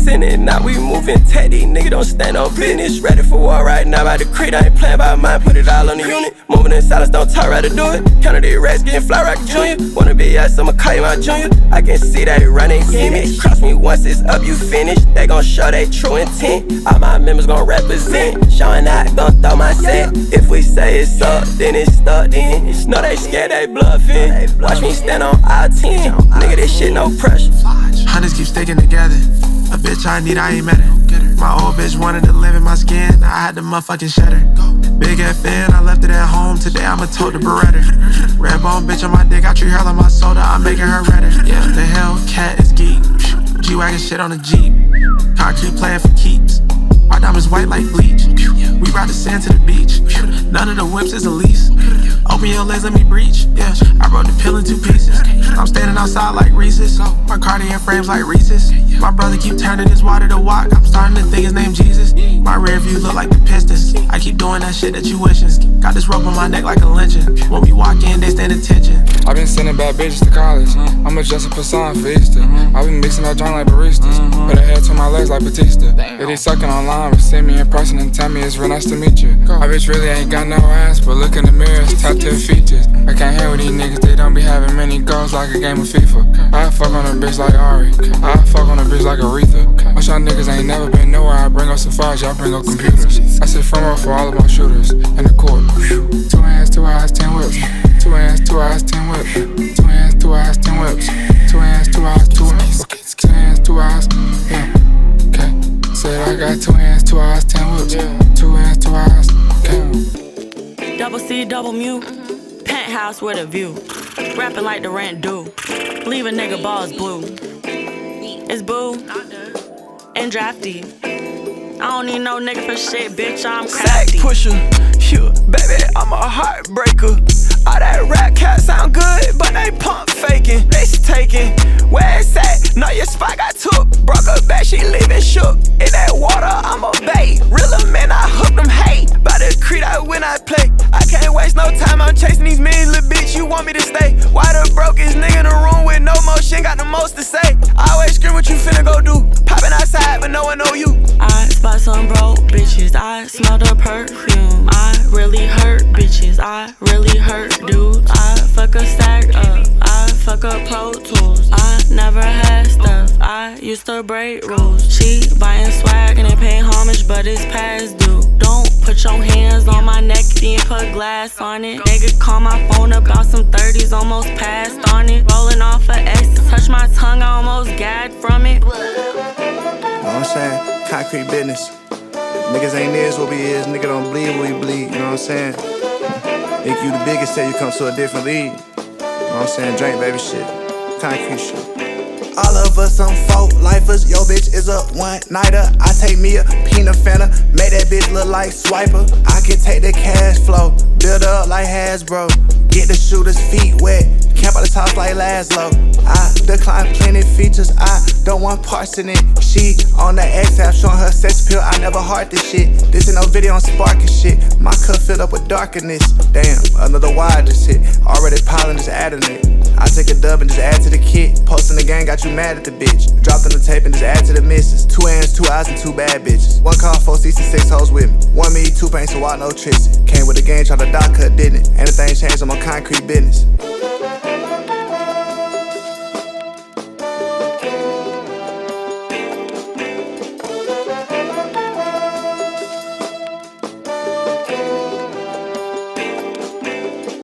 sending. Now we moving tech, these niggas don't stand on business. Ready for war right now by the creed. I ain't playing by mine, put it all on the unit. Moving in silence, don't talk, right to do it. Counter these rats, getting fly rock junior. Wanna be us, I'ma call you my junior. I can see they running gimmicks. Cross me once, it's up, you finish. They gon' show they true intent. All my members gon' represent. Showing out, gon' throw my set. If we say it's up, then it's stuck in. Know they scared, they bluffing. Watch me stand on all 10. Nigga, this shit no pressure. Hunters keep sticking together. A bitch I need, I ain't met her. My old bitch wanted to live in my skin, I had to motherfucking shed her. Big FN, I left it at home, today I'ma tote the Beretta. Red bone bitch on my dick, I treat her like my soda, I'm making her redder. Yeah, the Hellcat is geek. G-Wagon shit on the Jeep. Concrete playing for keeps. My diamonds white like bleach. We ride the sand to the beach. None of the whips is a lease. Open your legs, let me breach. Yeah, I wrote the pill in 2 pieces. I'm standing outside like Reese's. My Cartier frames like Reese's. My brother keep turning his water to walk. I'm starting to think his name Jesus. My rear view look like the Pistons. I keep doing that shit that you wishin'. Got this rope on my neck like a lynching. When we walk in, they stand attention. I been sending bad bitches to college. I'm adjusting for sign for Easter. I been mixing that joint like baristas. Put a head to my legs like Batista. Yeah, they sucking online, but see me in person and tell me it's real nice to meet you. My bitch really ain't got no ass, but look in the mirror, it's top tier features. I can't hang with these niggas, they don't be having many goals like a game of FIFA. I fuck on a bitch like Ari, I fuck on a bitch like Aretha. Most y'all niggas ain't never been nowhere, I bring up safaris, y'all bring up computers. I sit front row for all of my shooters, in the court. 2 hands, 2 eyes, 10 whips. 2 hands, 2 eyes, 10 whips. 2 hands, 2 eyes, 10 whips. 2 hands, 2 eyes, 2 whips. 2 hands, 2 eyes, yeah. Okay, said I got 2 hands, 2 eyes, 10 whips. 2 hands, 2 eyes, okay. Double C, double mu. Penthouse with a view. Rapping like the rent due. Leave a nigga balls blue. It's boo and drafty. I don't need no nigga for shit, bitch, I'm crafty. Sack pusher, yeah, baby, I'm a heartbreaker. All that rap cat sound good, but they pump faking. It's taking, where it's at? Know your spot got took. Broke her back, she leaving shook. In that water, I'm a bait. Realer man, I hook them hate. By the creed, I win, I play. I can't waste no time, I'm chasing these millions, little bitch, you want me to stay. Why the brokest nigga in the room with no motion, got the most to say. I always scream what you finna go do. Popping outside, but no one know you. I spot some broke bitches, I smell the perfume. I really hurt bitches, I really hurt dudes. I fuck a stack up, I fuck up Pro Tools. I never had stuff, I used to break rules. She buying swag and it pay homage, but it's past due. Don't put your hands on my neck, then put glass on it. Nigga call my phone about some 30s, almost passed on it. Rolling off a X, touch my tongue, I almost gagged from it. You know what I'm saying? Concrete business. Niggas ain't is what we is, nigga don't bleed what we bleed, you know what I'm saying? Think you the biggest till you come to a different league. You know what I'm saying? Drink baby shit. Concrete shit. All of us some folk lifers, yo bitch is a one-nighter. I take me a peanut Fanta, make that bitch look like Swiper. I can take the cash flow, build up like Hasbro. Get the shooter's feet wet, camp out the top like Laszlo. I decline plenty features, I don't want parts in it. She on the X-app showing her sex appeal, I never heart this shit. This ain't no video on sparking shit, my cup filled up with darkness. Damn, another wire just hit, already piling, just adding it. I take a dub and just add to the kit. Posting the gang got you mad at the bitch. Dropped on the tape and just add to the misses. 2 hands, 2 eyes, and 2 bad bitches. 1 car, 4 seats, and 6 hoes with me. 1 me, 2 paints, so I no tricks. Came with the game, tried to dock cut, didn't it? Anything changed on my concrete business.